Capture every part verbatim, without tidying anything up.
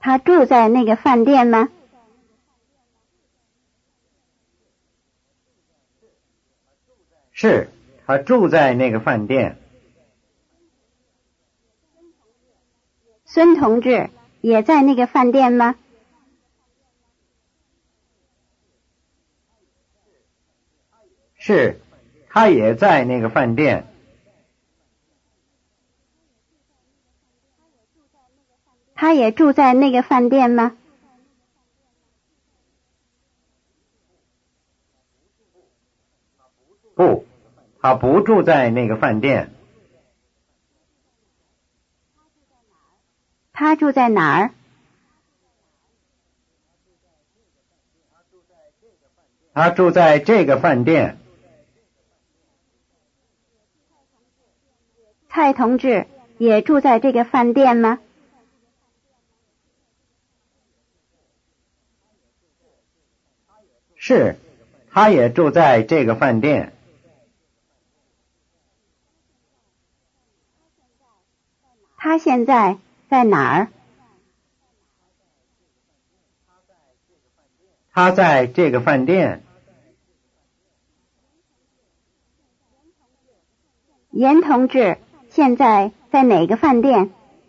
他住在那个饭店吗？ 是，他住在那个饭店。 孙同志也在那个饭店吗？ 是，他也在那个饭店。 他也住在那个饭店吗？ 不，他不住在那个饭店。 他住在哪儿？ 他住在这个饭店。 蔡同志也住在这个饭店吗？ 是，他也住在这个饭店。 他现在在哪儿？ 他在这个饭店。 严同志现在在哪个饭店？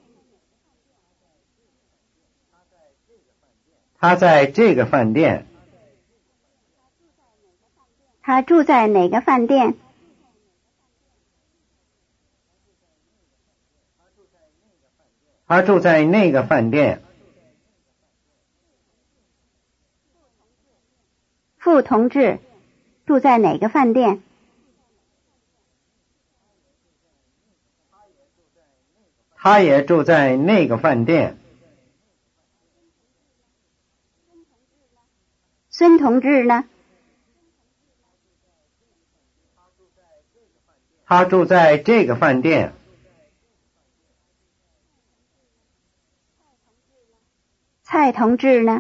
他在这个饭店。 他住在哪个饭店？ 他住在那个饭店。 傅同志住在哪个饭店？ 他也住在那个饭店。 孙同志呢？ 他住在这个饭店。 蔡同志呢？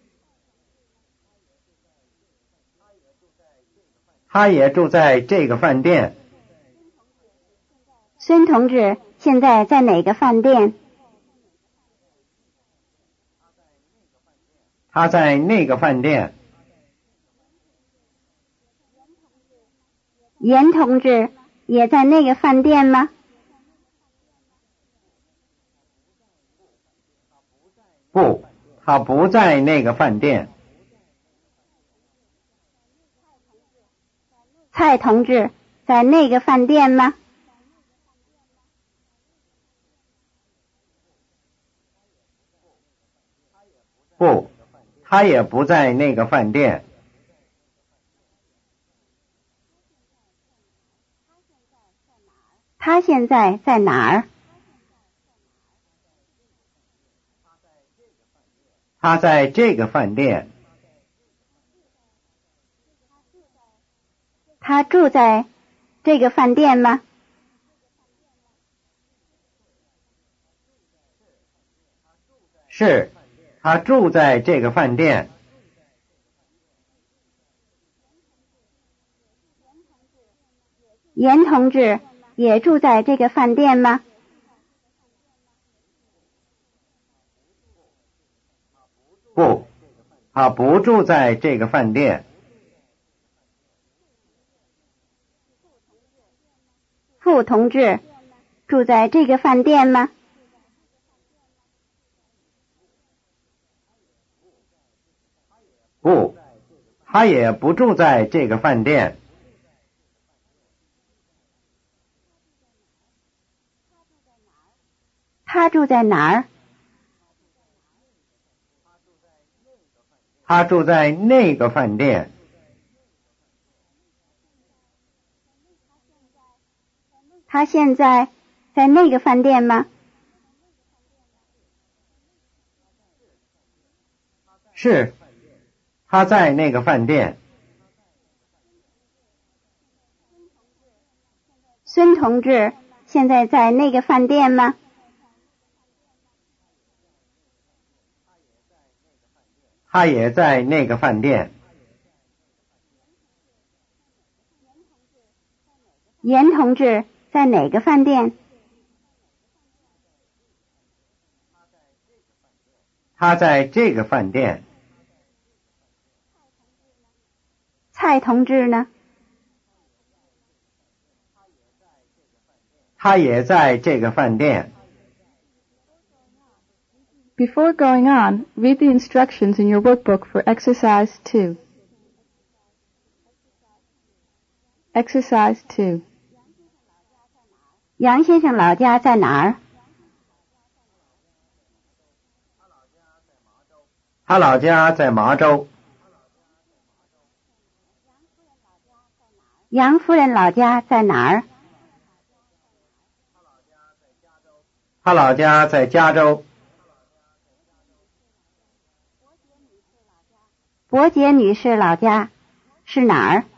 他也住在这个饭店。 孙同志现在在哪个饭店？ 他在那个饭店。 严同志也在那个饭店吗？ 不，他不在那个饭店。 蔡同志在那个饭店吗？ 不，他也不在那个饭店。 他现在在哪儿？ 他在这个饭店。 他住在这个饭店吗？ 是，他住在这个饭店。 严同志也住在这个饭店吗？ 不，他不住在这个饭店。 傅同志住在这个饭店吗？ 不，他也不住在这个饭店。 他住在哪儿？ 他住在那个饭店。 他现在在那个饭店吗？ 是，他在那个饭店。 孙同志现在在那个饭店吗？ 他也在那个饭店。 严同志在哪个饭店？ 他在这个饭店。 蔡同志呢？ 他也在这个饭店。 Before going on, read the instructions in your workbook for exercise two. Exercise two. 杨先生老家在哪儿？ 他老家在麻州。 杨夫人老家在哪儿？ 他老家在加州。 伯杰女士老家是哪儿？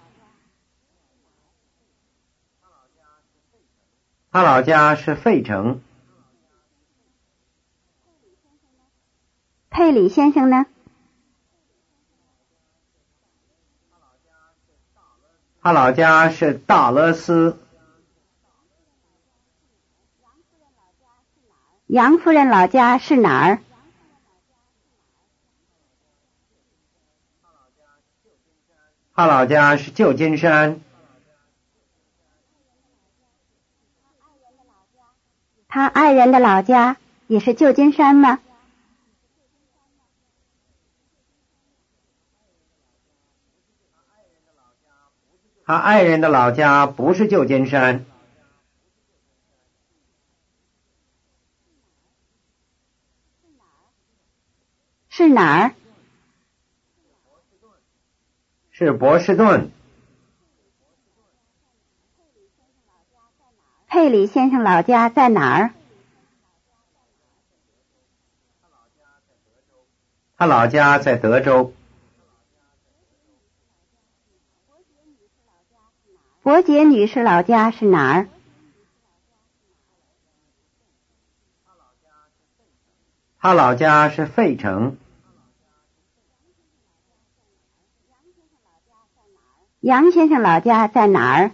他老家是费城。 佩里先生呢？ 他老家是大勒斯。 杨夫人老家是哪儿？ 他老家是旧金山。 他爱人的老家也是旧金山吗？ 他爱人的老家不是旧金山。 是哪儿？ 是波士顿。 佩里先生老家在哪儿？ 他老家在德州。 伯杰女士老家是哪儿？ 他老家是费城。 杨先生老家在哪儿？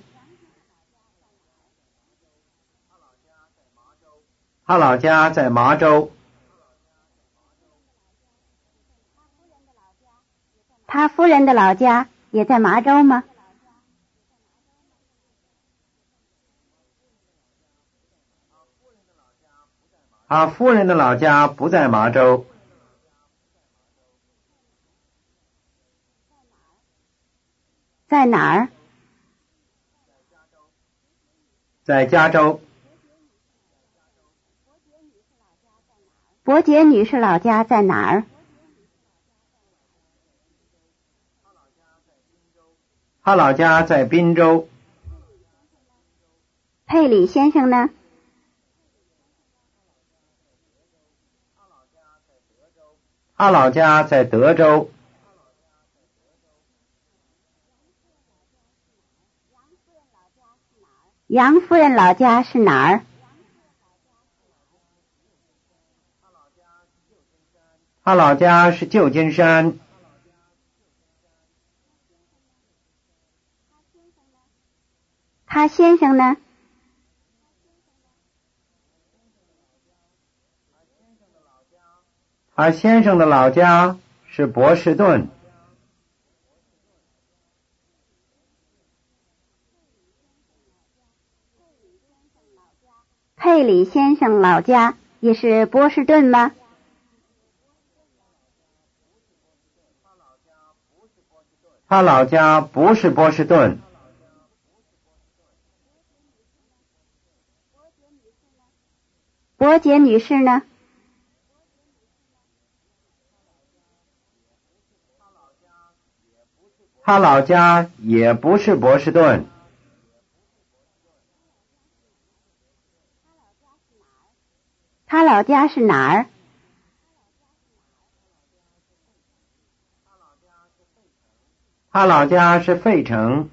他老家在麻州。 他夫人的老家也在麻州吗？ 他夫人的老家不在麻州。 在哪儿？ 在加州。 伯杰女士老家在哪儿？ 他老家在宾州。 佩里先生呢？ 他老家在德州。 杨夫人老家是哪儿？ 他老家是旧金山。 他先生呢？ 他先生的老家是波士顿。 佩里先生老家也是波士顿吗？ 他老家不是波士顿。 伯杰女士呢？ 他老家也不是波士顿。 他老家是哪儿？ 他老家是费城。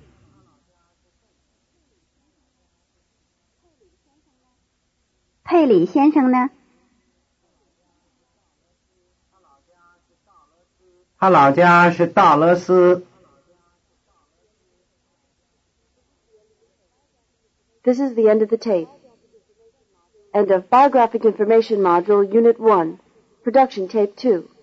佩里先生呢？ 他老家是大勒斯。 This is the end of the tape. End of Biographic Information Module, Unit one. Production tape two.